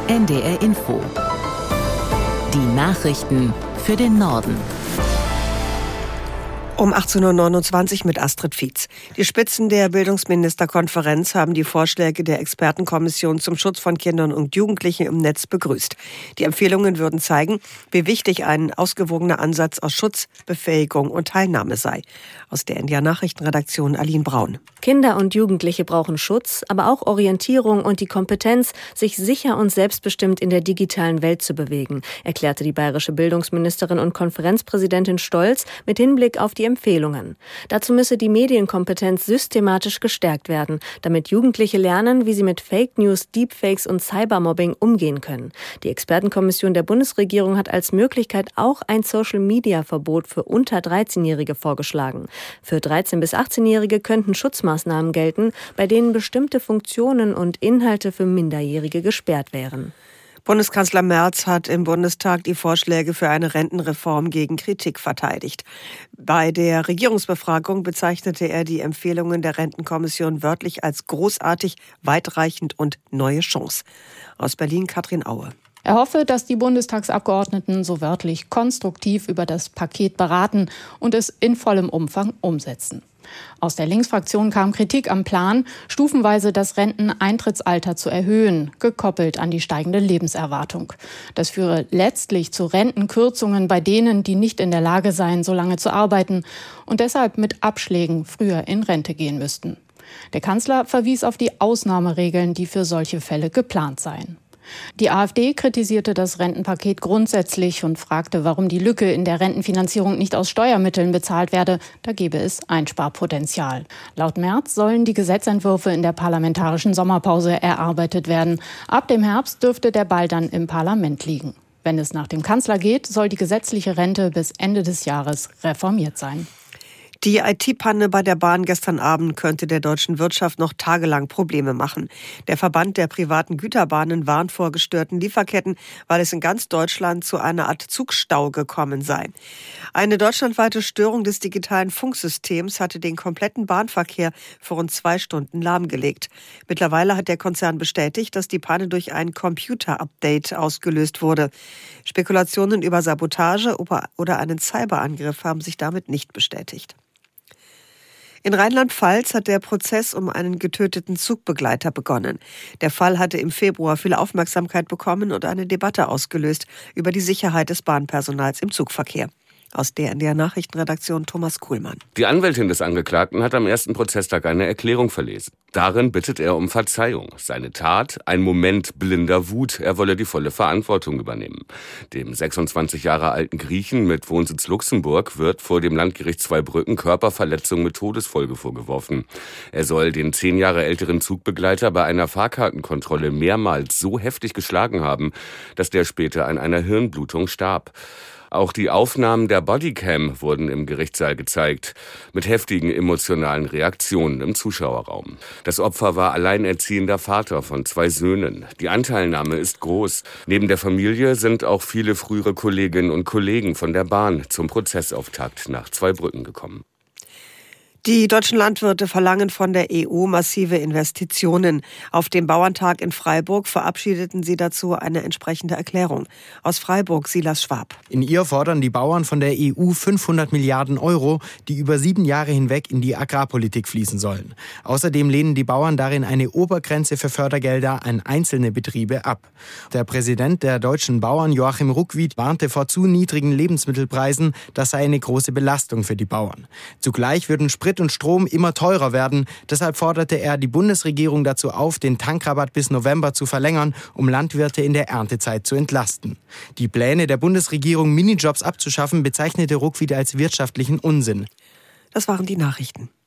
NDR Info. Die Nachrichten für den Norden. Um 18.29 Uhr mit Astrid Fietz. Die Spitzen der Bildungsministerkonferenz haben die Vorschläge der Expertenkommission zum Schutz von Kindern und Jugendlichen im Netz begrüßt. Die Empfehlungen würden zeigen, wie wichtig ein ausgewogener Ansatz aus Schutz, Befähigung und Teilnahme sei. Aus der NDR Nachrichtenredaktion Aline Braun. Kinder und Jugendliche brauchen Schutz, aber auch Orientierung und die Kompetenz, sich sicher und selbstbestimmt in der digitalen Welt zu bewegen, erklärte die bayerische Bildungsministerin und Konferenzpräsidentin Stolz mit Hinblick auf die Empfehlungen. Dazu müsse die Medienkompetenz systematisch gestärkt werden, damit Jugendliche lernen, wie sie mit Fake News, Deepfakes und Cybermobbing umgehen können. Die Expertenkommission der Bundesregierung hat als Möglichkeit auch ein Social-Media-Verbot für unter 13-Jährige vorgeschlagen. Für 13- bis 18-Jährige könnten Schutzmaßnahmen gelten, bei denen bestimmte Funktionen und Inhalte für Minderjährige gesperrt wären. Bundeskanzler Merz hat im Bundestag die Vorschläge für eine Rentenreform gegen Kritik verteidigt. Bei der Regierungsbefragung bezeichnete er die Empfehlungen der Rentenkommission wörtlich als großartig, weitreichend und neue Chance. Aus Berlin Katrin Aue. Er hoffe, dass die Bundestagsabgeordneten so wörtlich konstruktiv über das Paket beraten und es in vollem Umfang umsetzen. Aus der Linksfraktion kam Kritik am Plan, stufenweise das Renteneintrittsalter zu erhöhen, gekoppelt an die steigende Lebenserwartung. Das führe letztlich zu Rentenkürzungen bei denen, die nicht in der Lage seien, so lange zu arbeiten und deshalb mit Abschlägen früher in Rente gehen müssten. Der Kanzler verwies auf die Ausnahmeregeln, die für solche Fälle geplant seien. Die AfD kritisierte das Rentenpaket grundsätzlich und fragte, warum die Lücke in der Rentenfinanzierung nicht aus Steuermitteln bezahlt werde. Da gebe es Einsparpotenzial. Laut Merz sollen die Gesetzentwürfe in der parlamentarischen Sommerpause erarbeitet werden. Ab dem Herbst dürfte der Ball dann im Parlament liegen. Wenn es nach dem Kanzler geht, soll die gesetzliche Rente bis Ende des Jahres reformiert sein. Die IT-Panne bei der Bahn gestern Abend könnte der deutschen Wirtschaft noch tagelang Probleme machen. Der Verband der privaten Güterbahnen warnt vor gestörten Lieferketten, weil es in ganz Deutschland zu einer Art Zugstau gekommen sei. Eine deutschlandweite Störung des digitalen Funksystems hatte den kompletten Bahnverkehr für rund 2 Stunden lahmgelegt. Mittlerweile hat der Konzern bestätigt, dass die Panne durch ein Computer-Update ausgelöst wurde. Spekulationen über Sabotage oder einen Cyberangriff haben sich damit nicht bestätigt. In Rheinland-Pfalz hat der Prozess um einen getöteten Zugbegleiter begonnen. Der Fall hatte im Februar viel Aufmerksamkeit bekommen und eine Debatte ausgelöst über die Sicherheit des Bahnpersonals im Zugverkehr. Aus der NDR Nachrichtenredaktion Thomas Kuhlmann. Die Anwältin des Angeklagten hat am ersten Prozesstag eine Erklärung verlesen. Darin bittet er um Verzeihung. Seine Tat, ein Moment blinder Wut, er wolle die volle Verantwortung übernehmen. Dem 26 Jahre alten Griechen mit Wohnsitz Luxemburg wird vor dem Landgericht Zweibrücken Körperverletzung mit Todesfolge vorgeworfen. Er soll den 10 Jahre älteren Zugbegleiter bei einer Fahrkartenkontrolle mehrmals so heftig geschlagen haben, dass der später an einer Hirnblutung starb. Auch die Aufnahmen der Bodycam wurden im Gerichtssaal gezeigt, mit heftigen emotionalen Reaktionen im Zuschauerraum. Das Opfer war alleinerziehender Vater von 2 Söhnen. Die Anteilnahme ist groß. Neben der Familie sind auch viele frühere Kolleginnen und Kollegen von der Bahn zum Prozessauftakt nach Zweibrücken gekommen. Die deutschen Landwirte verlangen von der EU massive Investitionen. Auf dem Bauerntag in Freiburg verabschiedeten sie dazu eine entsprechende Erklärung. Aus Freiburg Silas Schwab. In ihr fordern die Bauern von der EU 500 Milliarden Euro, die über 7 Jahre hinweg in die Agrarpolitik fließen sollen. Außerdem lehnen die Bauern darin eine Obergrenze für Fördergelder an einzelne Betriebe ab. Der Präsident der deutschen Bauern, Joachim Ruckwied, warnte vor zu niedrigen Lebensmittelpreisen. Das sei eine große Belastung für die Bauern. Zugleich würden Sprit und Strom immer teurer werden. Deshalb forderte er die Bundesregierung dazu auf, den Tankrabatt bis November zu verlängern, um Landwirte in der Erntezeit zu entlasten. Die Pläne der Bundesregierung, Minijobs abzuschaffen, bezeichnete Ruckwied als wirtschaftlichen Unsinn. Das waren die Nachrichten.